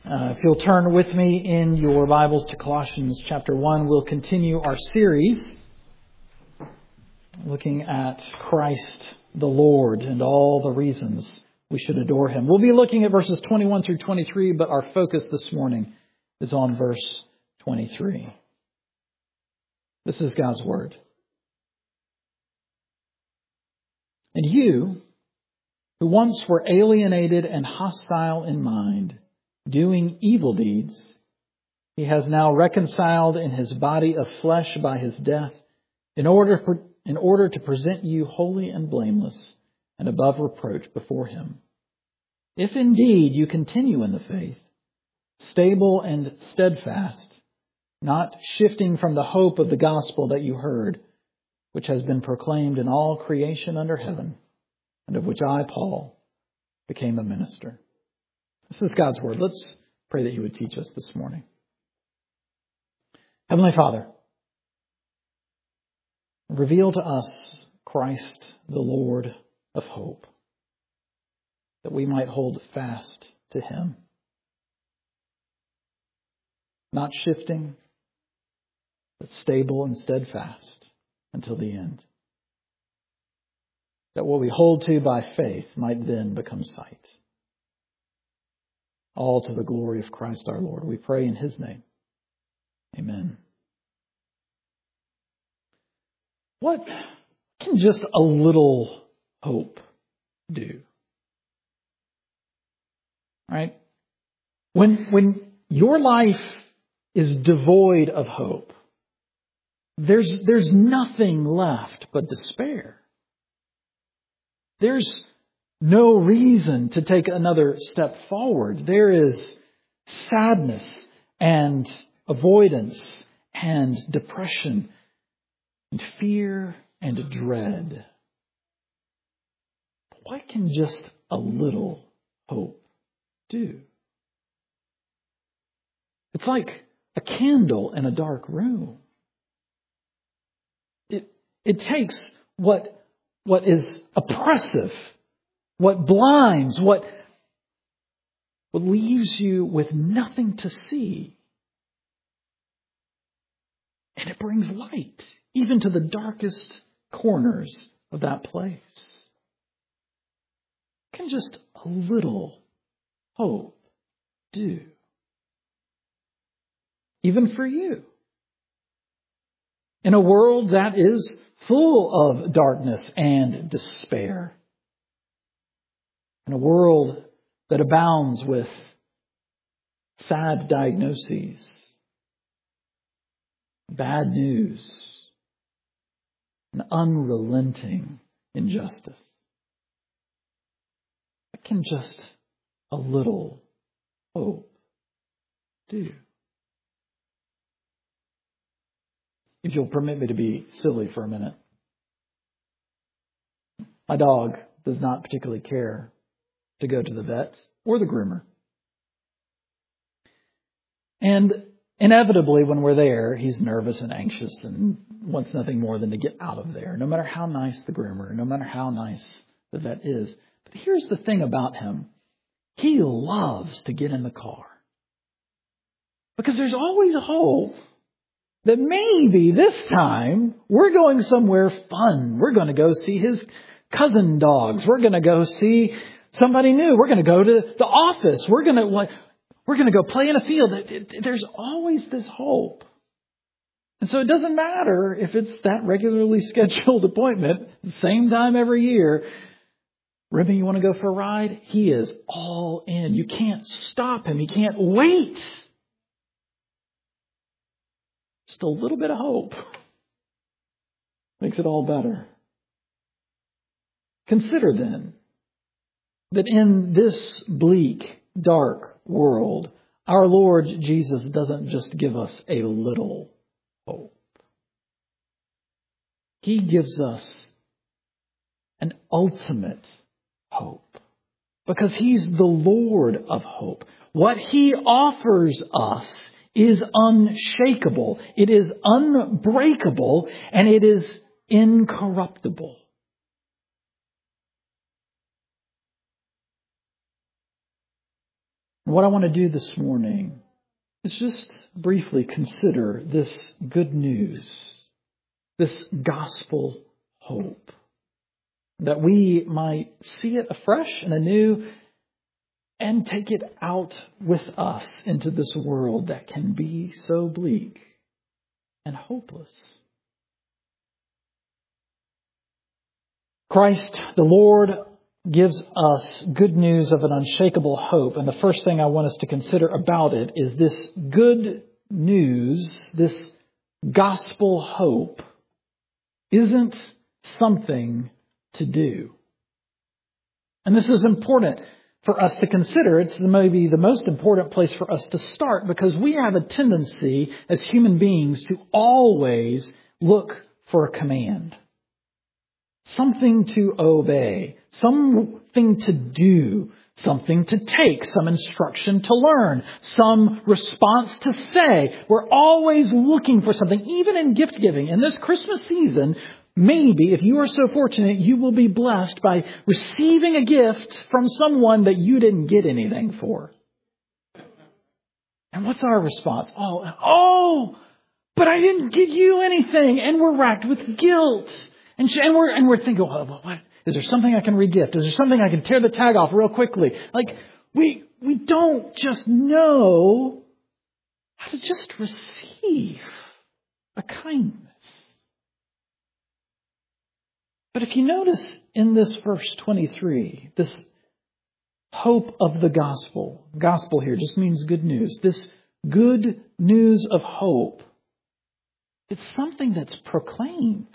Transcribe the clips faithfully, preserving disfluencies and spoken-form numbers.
Uh, if you'll turn with me in your Bibles to Colossians chapter one, we'll continue our series looking at Christ the Lord and all the reasons we should adore Him. We'll be looking at verses twenty-one through twenty-three, but our focus this morning is on verse twenty-three. This is God's Word. And you, who once were alienated and hostile in mind, doing evil deeds, He has now reconciled in His body of flesh by His death, in order for, in order to present you holy and blameless and above reproach before Him. If indeed you continue in the faith, stable and steadfast, not shifting from the hope of the gospel that you heard, which has been proclaimed in all creation under heaven, and of which I, Paul, became a minister. This is God's Word. Let's pray that He would teach us this morning. Heavenly Father, reveal to us Christ, the Lord of hope, that we might hold fast to Him, not shifting, but stable and steadfast until the end. That what we hold to by faith might then become sight. All to the glory of Christ our Lord. We pray in His name. Amen. What can just a little hope do? Right? When, when your life is devoid of hope, there's, there's nothing left but despair. There's no reason to take another step forward. There is sadness and avoidance and depression and fear and dread. What can just a little hope do? It's like a candle in a dark room. It, it takes what, what is oppressive, what blinds, what, what leaves you with nothing to see. And it brings light, even to the darkest corners of that place. Can just a little hope do? Even for you. In a world that is full of darkness and despair. In a world that abounds with sad diagnoses, bad news, and unrelenting injustice. What can just a little hope do? If you'll permit me to be silly for a minute. My dog does not particularly care to go to the vet or the groomer. And inevitably, when we're there, he's nervous and anxious and wants nothing more than to get out of there, no matter how nice the groomer, no matter how nice the vet is. But here's the thing about him. He loves to get in the car. Because there's always a hope that maybe this time we're going somewhere fun. We're going to go see his cousin dogs. We're going to go see somebody new. We're going to go to the office. We're going to we're going to go play in a field. There's always this hope. And so it doesn't matter if it's that regularly scheduled appointment, same time every year. Remy, you want to go for a ride? He is all in. You can't stop him. He can't wait. Just a little bit of hope makes it all better. Consider then that in this bleak, dark world, our Lord Jesus doesn't just give us a little hope. He gives us an ultimate hope because He's the Lord of hope. What He offers us is unshakable. It is unbreakable and it is incorruptible. What I want to do this morning is just briefly consider this good news, this gospel hope, that we might see it afresh and anew and take it out with us into this world that can be so bleak and hopeless. Christ, the Lord, gives us good news of an unshakable hope. And the first thing I want us to consider about it is this good news, this gospel hope, isn't something to do. And this is important for us to consider. It's maybe the most important place for us to start, because we have a tendency as human beings to always look for a command. Something to obey, something to do, something to take, some instruction to learn, some response to say. We're always looking for something, even in gift giving. In this Christmas season, maybe, if you are so fortunate, you will be blessed by receiving a gift from someone that you didn't get anything for. And what's our response? Oh, oh, but I didn't get you anything. And we're racked with guilt. And, and we're and we're thinking, well, what? Is there something I can regift? Is there something I can tear the tag off real quickly? Like, we we don't just know how to just receive a kindness. But if you notice in this verse twenty-three, this hope of the gospel, gospel here just means good news. This good news of hope, it's something that's proclaimed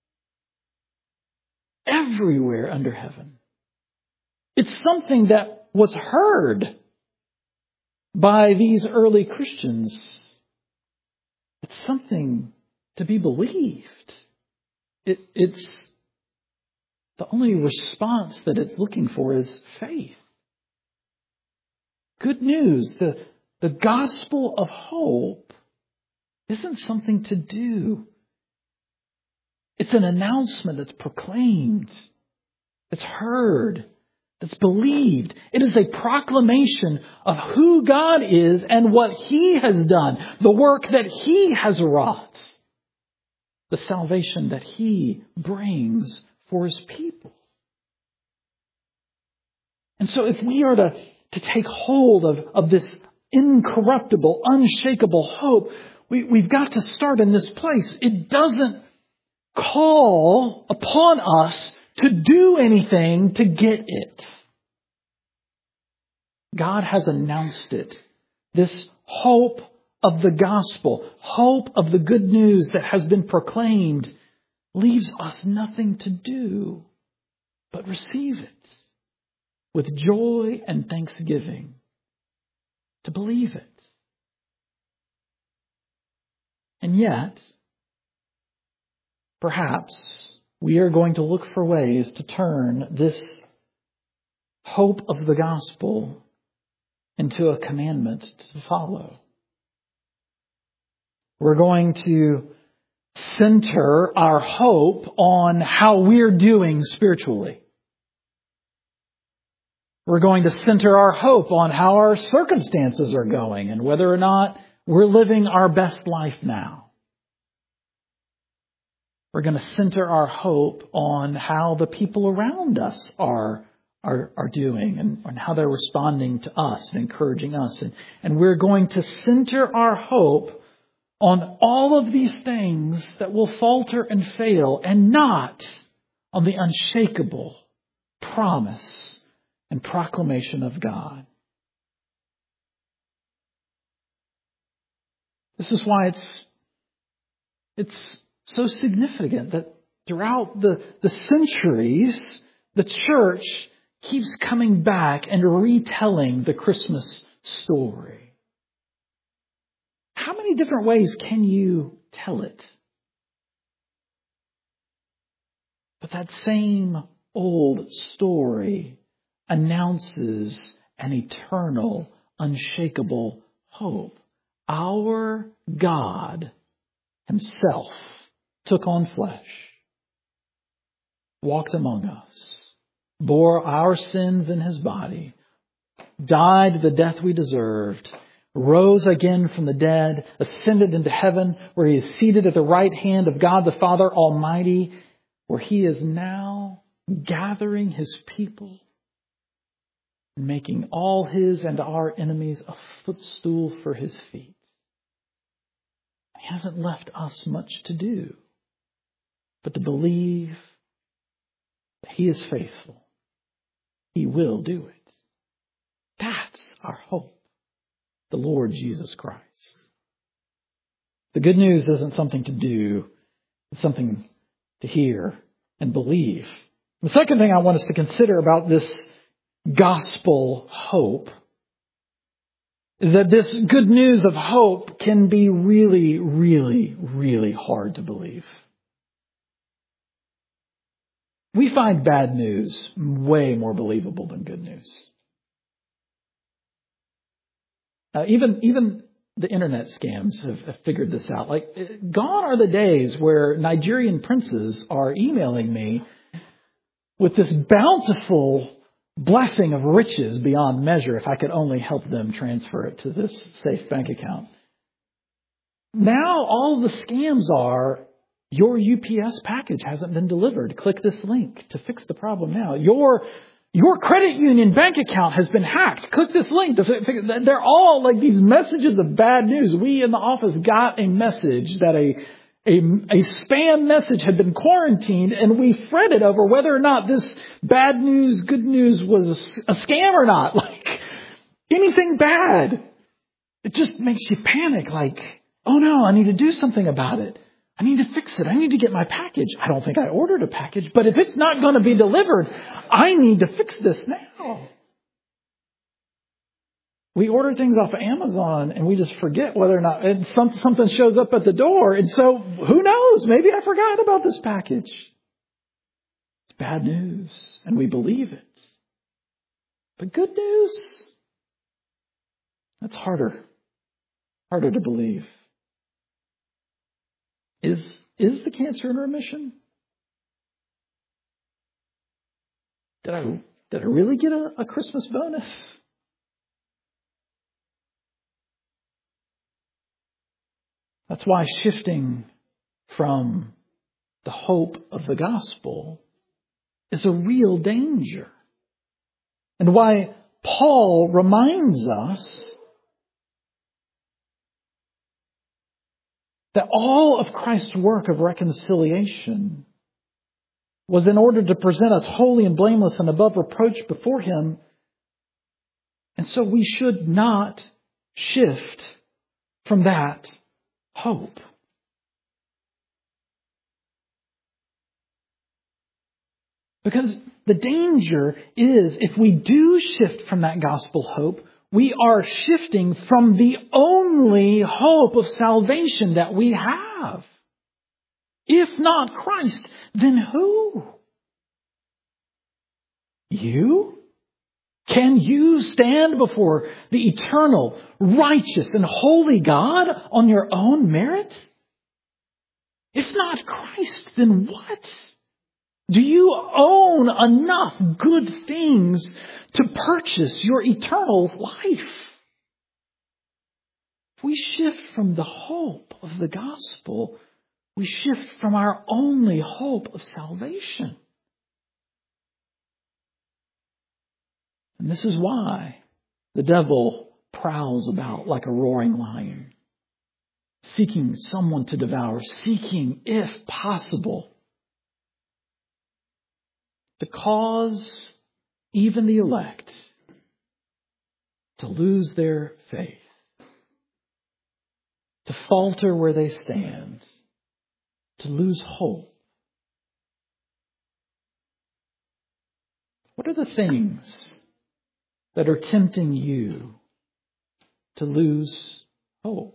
everywhere under heaven. It's something that was heard by these early Christians. It's something to be believed. It, it's the only response that it's looking for is faith. Good news, the, the gospel of hope, isn't something to do. It's an announcement that's proclaimed, that's heard, that's believed. It is a proclamation of who God is and what He has done, the work that He has wrought, the salvation that He brings for His people. And so if we are to, to take hold of, of this incorruptible, unshakable hope, we, we've got to start in this place. It doesn't call upon us to do anything to get it. God has announced it. This hope of the gospel, hope of the good news that has been proclaimed, leaves us nothing to do but receive it with joy and thanksgiving, to believe it. And yet, perhaps we are going to look for ways to turn this hope of the gospel into a commandment to follow. We're going to center our hope on how we're doing spiritually. We're going to center our hope on how our circumstances are going and whether or not we're living our best life now. We're going to center our hope on how the people around us are, are, are doing and, and how they're responding to us and encouraging us. And, and we're going to center our hope on all of these things that will falter and fail, and not on the unshakable promise and proclamation of God. This is why it's it's so significant that throughout the, the centuries, the church keeps coming back and retelling the Christmas story. How many different ways can you tell it? But that same old story announces an eternal, unshakable hope. Our God Himself took on flesh, walked among us, bore our sins in His body, died the death we deserved, rose again from the dead, ascended into heaven, where he is seated at the right hand of God the Father Almighty, where he is now gathering his people, making all his and our enemies a footstool for his feet. He hasn't left us much to do, but to believe that he is faithful. He will do it. That's our hope, the Lord Jesus Christ. The good news isn't something to do, it's something to hear and believe. The second thing I want us to consider about this gospel hope is that this good news of hope can be really, really, really hard to believe. We find bad news way more believable than good news. Uh, even, even the internet scams have, have figured this out. Like, gone are the days where Nigerian princes are emailing me with this bountiful blessing of riches beyond measure if I could only help them transfer it to this safe bank account. Now all the scams are, your U P S package hasn't been delivered. Click this link to fix the problem now. Your your credit union bank account has been hacked. Click this link to fix. They're all like these messages of bad news. We in the office got a message that a A, a spam message had been quarantined, and we fretted over whether or not this bad news, good news was a scam or not. Like, anything bad, it just makes you panic. Like, oh no, I need to do something about it. I need to fix it. I need to get my package. I don't think I ordered a package, but if it's not going to be delivered, I need to fix this now. We order things off of Amazon and we just forget whether or not and some, something shows up at the door. And so who knows? Maybe I forgot about this package. It's bad news and we believe it. But good news, that's harder. Harder to believe. Is, is the cancer in remission? Did I, did I really get a, a Christmas bonus? That's why shifting from the hope of the gospel is a real danger. And why Paul reminds us that all of Christ's work of reconciliation was in order to present us holy and blameless and above reproach before him. And so we should not shift from that hope. Because the danger is if we do shift from that gospel hope, we are shifting from the only hope of salvation that we have. If not Christ, then who? You? Can you stand before the eternal, righteous, and holy God on your own merit? If not Christ, then what? Do you own enough good things to purchase your eternal life? If we shift from the hope of the gospel, we shift from our only hope of salvation. And this is why the devil prowls about like a roaring lion, seeking someone to devour, seeking, if possible, to cause even the elect to lose their faith, to falter where they stand, to lose hope. What are the things that are tempting you to lose hope?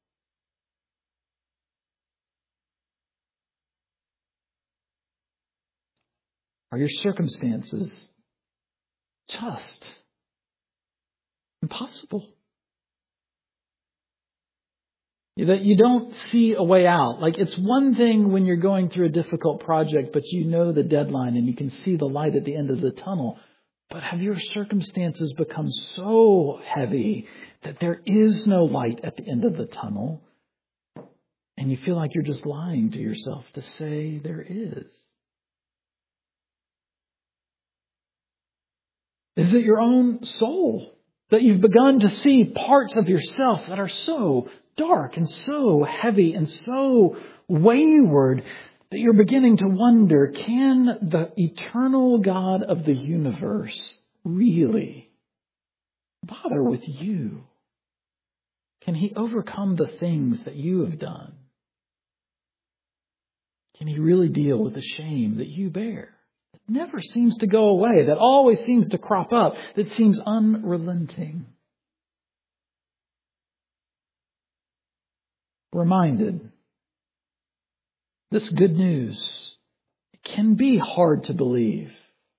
Are your circumstances just impossible? That you don't see a way out. Like, it's one thing when you're going through a difficult project, but you know the deadline and you can see the light at the end of the tunnel. But have your circumstances become so heavy that there is no light at the end of the tunnel? And you feel like you're just lying to yourself to say there is. Is it your own soul that you've begun to see parts of yourself that are so dark and so heavy and so wayward that you're beginning to wonder, can the eternal God of the universe really bother with you? Can He overcome the things that you have done? Can He really deal with the shame that you bear? That never seems to go away, that always seems to crop up, that seems unrelenting. Reminded, this good news, it can be hard to believe.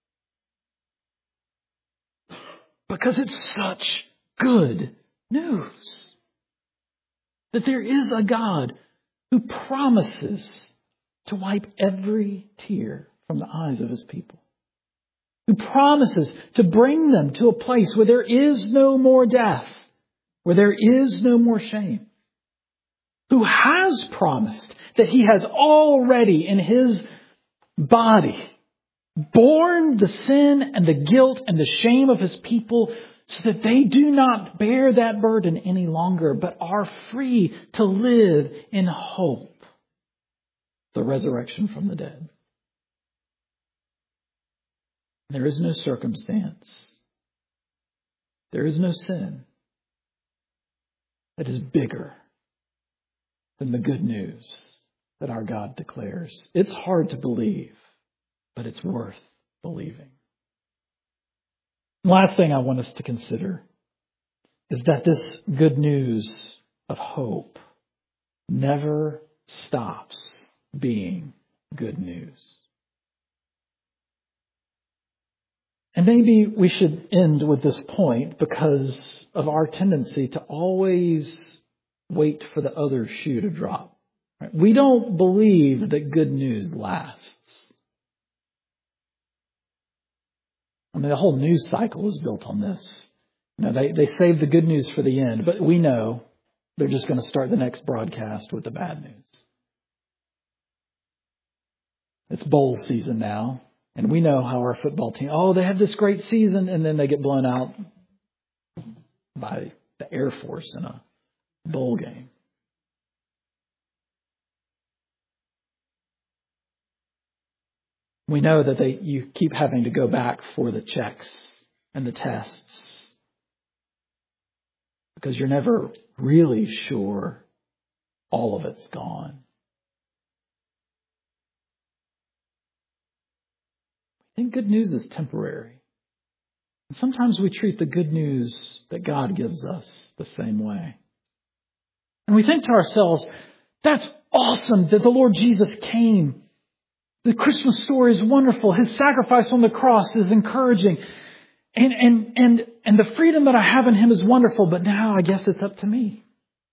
Because it's such good news. That there is a God who promises to wipe every tear from the eyes of His people. Who promises to bring them to a place where there is no more death. Where there is no more shame. Who has promised that He has already in His body borne the sin and the guilt and the shame of His people so that they do not bear that burden any longer, but are free to live in hope. The resurrection from the dead. There is no circumstance. There is no sin that is bigger than the good news that our God declares. It's hard to believe, but it's worth believing. Last thing I want us to consider is that this good news of hope never stops being good news. And maybe we should end with this point because of our tendency to always wait for the other shoe to drop. Right? We don't believe that good news lasts. I mean, the whole news cycle is built on this. You know, they, they save the good news for the end, but we know they're just going to start the next broadcast with the bad news. It's bowl season now, and we know how our football team, oh, they have this great season, and then they get blown out by the Air Force in a bowl game. We know that they you keep having to go back for the checks and the tests because you're never really sure all of it's gone. I think good news is temporary. And sometimes we treat the good news that God gives us the same way. And we think to ourselves, that's awesome that the Lord Jesus came. The Christmas story is wonderful. His sacrifice on the cross is encouraging. And, and, and, and the freedom that I have in Him is wonderful. But now I guess it's up to me.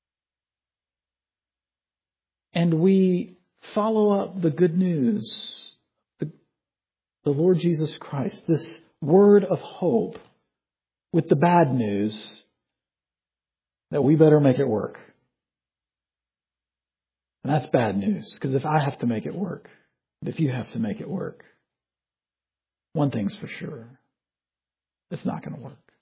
And we follow up the good news, the, the Lord Jesus Christ, this word of hope, with the bad news that we better make it work. And that's bad news, because if I have to make it work, if you have to make it work, one thing's for sure, it's not going to work.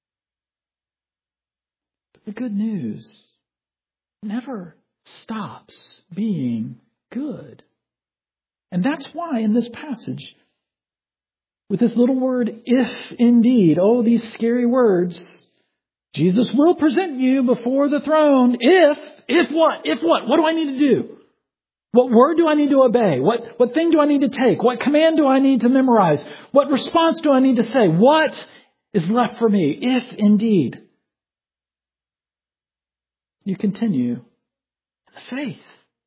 But the good news never stops being good. And that's why in this passage, with this little word, if indeed, oh, these scary words, Jesus will present you before the throne if, if what? If what? What do I need to do? What word do I need to obey? What, what thing do I need to take? What command do I need to memorize? What response do I need to say? What is left for me if indeed you continue in the faith?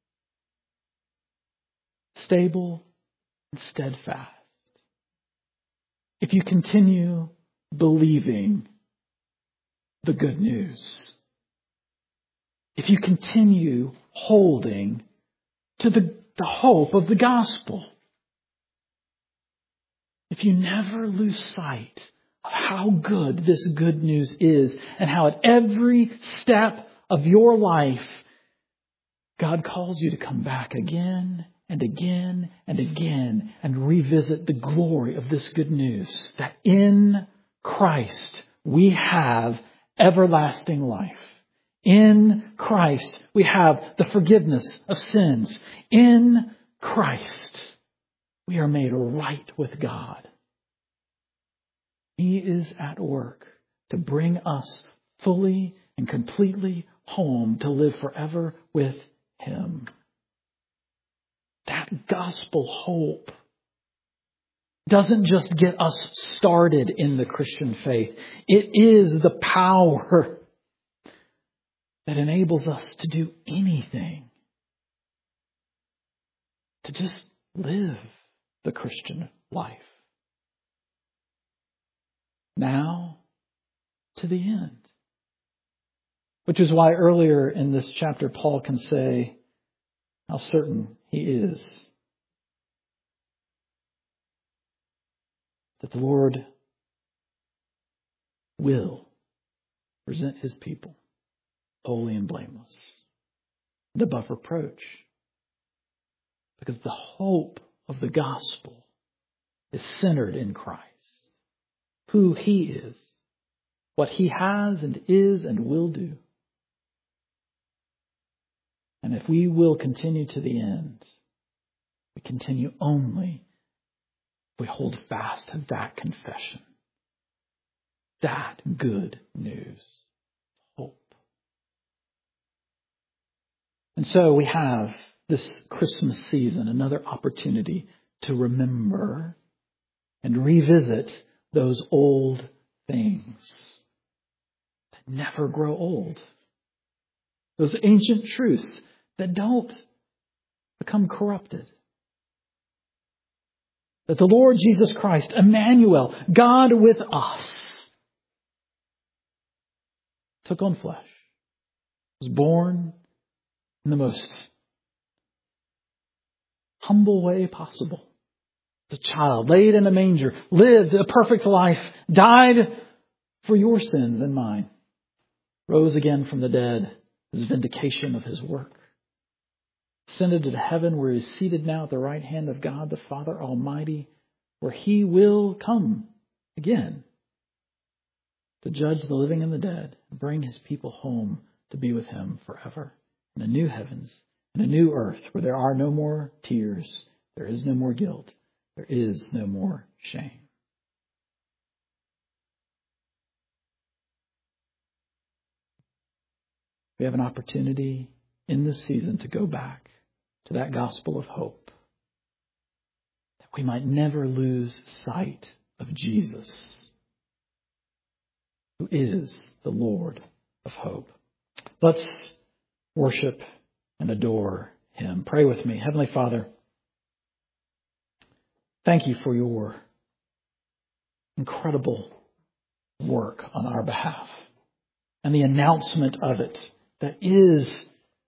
Stable and steadfast. If you continue believing the good news. If you continue holding to the, the hope of the gospel. If you never lose sight of how good this good news is and how at every step of your life, God calls you to come back again and again and again and revisit the glory of this good news, that in Christ we have everlasting life. In Christ we have the forgiveness of sins. In Christ we are made right with God. He is at work to bring us fully and completely home to live forever with Him. That gospel hope doesn't just get us started in the Christian faith. It is the power that enables us to do anything. To just live the Christian life. Now to the end. Which is why earlier in this chapter, Paul can say how certain he is that the Lord will present His people holy and blameless and above reproach. Because the hope of the gospel is centered in Christ, who He is, what He has and is and will do. And if we will continue to the end, we continue only if we hold fast to that confession, that good news, hope. And so we have this Christmas season another opportunity to remember and revisit those old things that never grow old. Those ancient truths that don't become corrupted. That the Lord Jesus Christ, Emmanuel, God with us, took on flesh, was born in the most humble way possible. As a child, laid in a manger, lived a perfect life, died for your sins and mine, rose again from the dead as vindication of His work, ascended to heaven where He is seated now at the right hand of God the Father Almighty, where He will come again to judge the living and the dead and bring His people home to be with Him forever in a new heavens and a new earth where there are no more tears, there is no more guilt, there is no more shame. We have an opportunity in this season to go back to that gospel of hope, that we might never lose sight of Jesus, who is the Lord of hope. Let's worship and adore Him. Pray with me. Heavenly Father, thank You for Your incredible work on our behalf and the announcement of it that is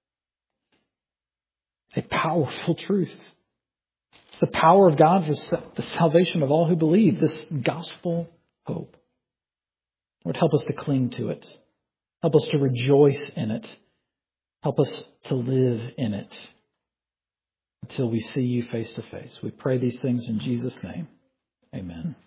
a powerful truth. It's the power of God for the salvation of all who believe, this gospel hope. Lord, help us to cling to it. Help us to rejoice in it. Help us to live in it until we see You face to face. We pray these things in Jesus' name. Amen.